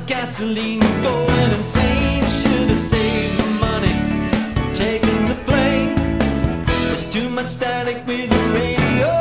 gasoline going insane. Should have saved the money, taking the plane. There's too much static with the radio.